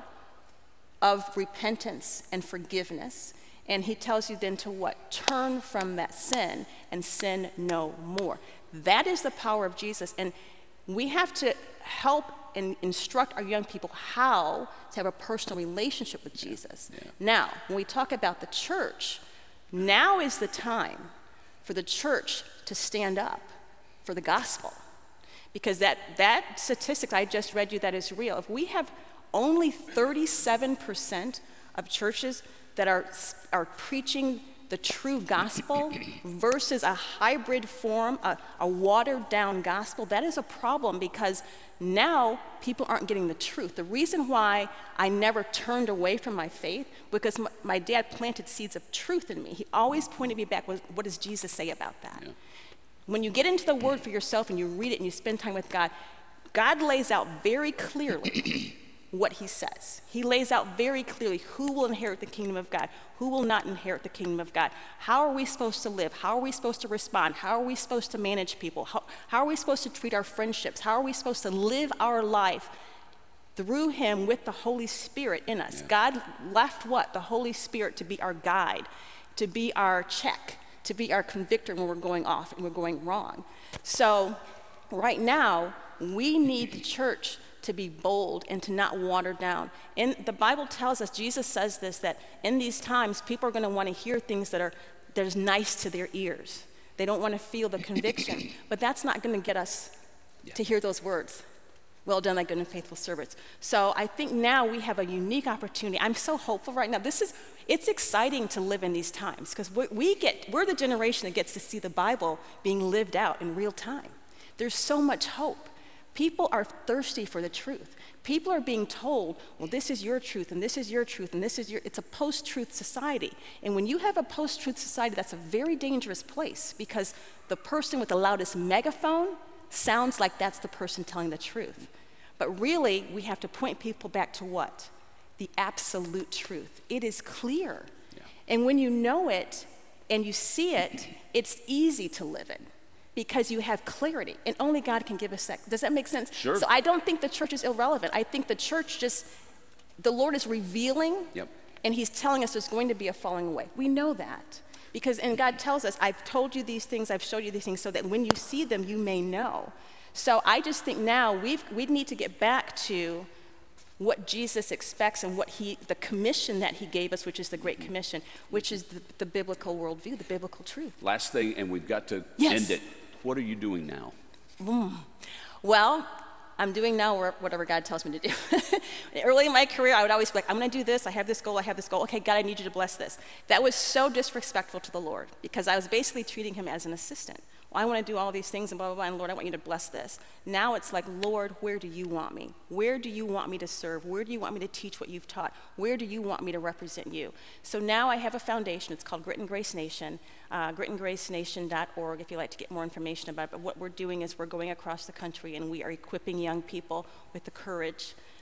of repentance and forgiveness. And he tells you then to what? Turn from that sin and sin no more. That is the power of Jesus. And we have to help and instruct our young people how to have a personal relationship with Jesus. Yeah. Now, when we talk about the church, now is the time for the church to stand up for the gospel. Because that, that statistic I just read you that is real. If we have only thirty-seven percent of churches that are, are preaching the true gospel versus a hybrid form, a, a watered down gospel, that is a problem because now people aren't getting the truth. The reason why I never turned away from my faith, because my, my dad planted seeds of truth in me. He always pointed me back, what, what does Jesus say about that? Yeah. When you get into the Word for yourself and you read it and you spend time with God, God lays out very clearly what he says. He lays out very clearly who will inherit the kingdom of God, who will not inherit the kingdom of God. How are we supposed to live? How are we supposed to respond? How are we supposed to manage people? How, how are we supposed to treat our friendships? How are we supposed to live our life through him with the Holy Spirit in us? Yeah. God left what? The Holy Spirit to be our guide, to be our check, to be our convictor when we're going off and we're going wrong. So right now, we need the church to be bold and to not water down. And the Bible tells us, Jesus says this, that in these times, people are going to want to hear things that are that is nice to their ears. They don't want to feel the conviction. But that's not going to get us yeah. to hear those words. Well done, thy good and faithful servants. So I think now we have a unique opportunity. I'm so hopeful right now. This is, it's exciting to live in these times because we, we get, we're the generation that gets to see the Bible being lived out in real time. There's so much hope. People are thirsty for the truth. People are being told, well, this is your truth, and this is your truth, and this is your, it's a post-truth society. And when you have a post-truth society, that's a very dangerous place because the person with the loudest megaphone sounds like that's the person telling the truth. But really, we have to point people back to what? The absolute truth. It is clear. Yeah. And when you know it and you see it, it's easy to live in. Because you have clarity, and only God can give us that. Does that make sense? Sure. So I don't think the church is irrelevant. I think the church just, the Lord is revealing, yep. and he's telling us there's going to be a falling away. We know that. Because, and God tells us, I've told you these things, I've showed you these things, so that when you see them, you may know. So I just think now we've, we need to get back to what Jesus expects and what he, the commission that he gave us, which is the Great Commission, which is the, the biblical worldview, the biblical truth. Last thing, and we've got to yes. end it. What are you doing now? Mm. Well, I'm doing now whatever God tells me to do. Early in my career, I would always be like, I'm going to do this. I have this goal. I have this goal. Okay, God, I need you to bless this. That was so disrespectful to the Lord because I was basically treating him as an assistant. Well, I want to do all these things and blah, blah, blah, and Lord, I want you to bless this. Now it's like, Lord, where do you want me? Where do you want me to serve? Where do you want me to teach what you've taught? Where do you want me to represent you? So now I have a foundation. It's called Grit and Grace Nation, uh, grit and grace nation dot org if you'd like to get more information about it. But what we're doing is we're going across the country and we are equipping young people with the courage,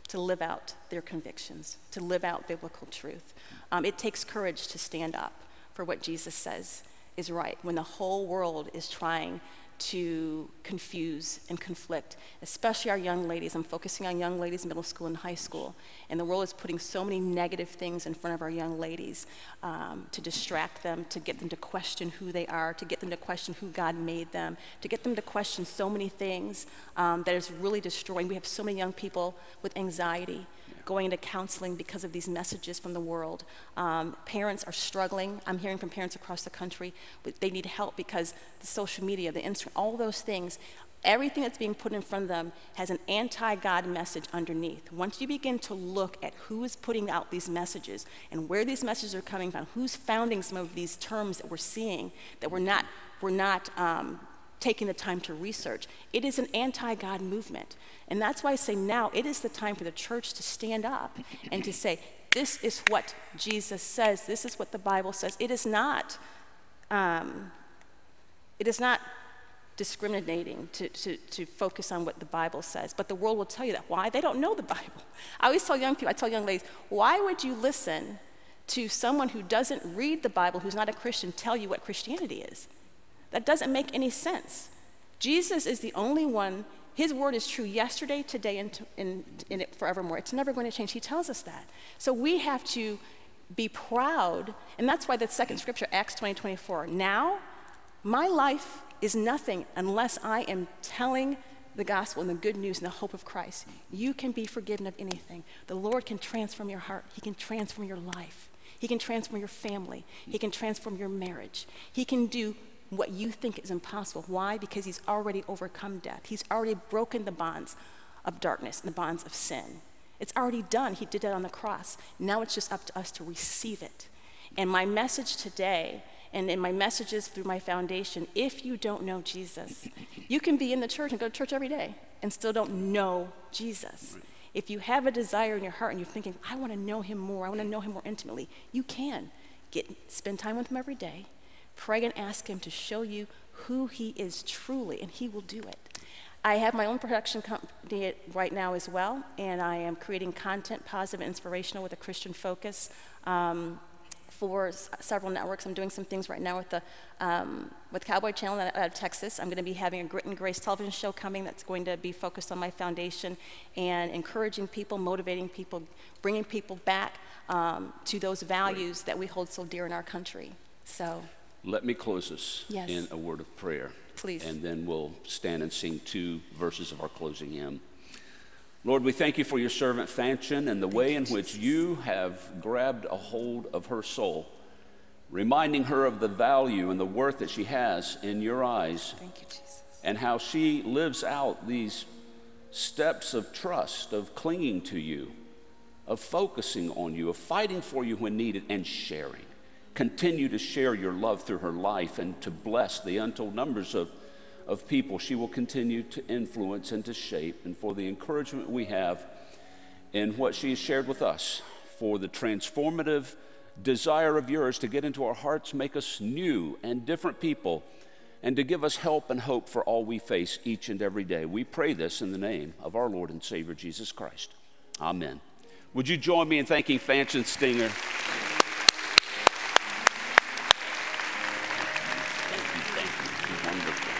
to live out their convictions, to live out biblical truth. Um, it takes courage to stand up for what Jesus says is right when the whole world is trying to confuse and conflict, especially our young ladies. I'm focusing on young ladies, middle school and high school. And the world is putting so many negative things in front of our young ladies um, to distract them, to get them to question who they are, to get them to question who God made them, to get them to question so many things um, that is really destroying. We have so many young people with anxiety going into counseling because of these messages from the world. Um, parents are struggling. I'm hearing from parents across the country, but they need help because the social media, the Instagram, all those things, everything that's being put in front of them has an anti-God message underneath. Once you begin to look at who is putting out these messages and where these messages are coming from, who's founding some of these terms that we're seeing, that we're not, we're not um, taking the time to research, it is an anti-God movement. And that's why I say now it is the time for the church to stand up and to say, this is what Jesus says, this is what the Bible says. It is not, um, it is not discriminating to, to, to focus on what the Bible says, but the world will tell you that. Why? They don't know the Bible. I always tell young people, I tell young ladies, why would you listen to someone who doesn't read the Bible, who's not a Christian, tell you what Christianity is? That doesn't make any sense. Jesus is the only one. His word is true yesterday, today, and, to, and, and it forevermore. It's never going to change. He tells us that. So we have to be proud, and that's why the second scripture, Acts twenty, twenty-four, now my life is nothing unless I am telling the gospel and the good news and the hope of Christ. You can be forgiven of anything. The Lord can transform your heart. He can transform your life. He can transform your family. He can transform your marriage. He can do what you think is impossible. Why? Because he's already overcome death. He's already broken the bonds of darkness and the bonds of sin. It's already done. He did that on the cross. Now it's just up to us to receive it. And my message today, and in my messages through my foundation, if you don't know Jesus, you can be in the church and go to church every day and still don't know Jesus. If you have a desire in your heart and you're thinking, I want to know him more, I want to know him more intimately, you can. Get, spend time with him every day. Pray and ask him to show you who he is truly, and he will do it. I have my own production company right now as well, and I am creating content, positive and inspirational, with a Christian focus um, for s- several networks. I'm doing some things right now with the um, with Cowboy Channel out of Texas. I'm going to be having a Grit and Grace television show coming that's going to be focused on my foundation and encouraging people, motivating people, bringing people back um, to those values that we hold so dear in our country. So. Let me close this Yes. in a word of prayer. Please. And then we'll stand and sing two verses of our closing hymn. Lord, we thank you for your servant Fanchen and the way you, in which Jesus. you have grabbed a hold of her soul, reminding her of the value and the worth that she has in your eyes. Thank you, Jesus. And how she lives out these steps of trust, of clinging to you, of focusing on you, of fighting for you when needed, and sharing. Continue to share your love through her life and to bless the untold numbers of, of people she will continue to influence and to shape, and for the encouragement we have in what she has shared with us, for the transformative desire of yours to get into our hearts, make us new and different people, and to give us help and hope for all we face each and every day. We pray this in the name of our Lord and Savior, Jesus Christ. Amen. Would you join me in thanking Fanchen Stinger? Thank you, thank you. Wonderful.